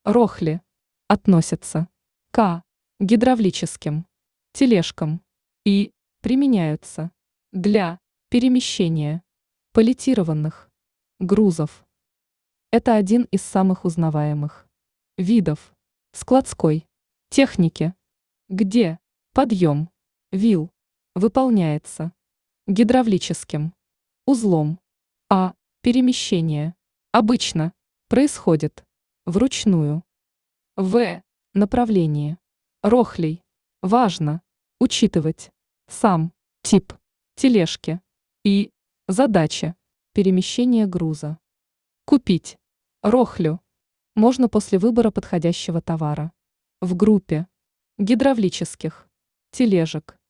Рохли относятся к гидравлическим тележкам и применяются для перемещения паллетированных грузов. Это один из самых узнаваемых видов складской техники, где подъем вил выполняется гидравлическим узлом, а перемещение обычно происходит вручную. В направлении рохлей важно учитывать сам тип тележки и задачи перемещения груза. Купить рохлю можно после выбора подходящего товара в группе гидравлических тележек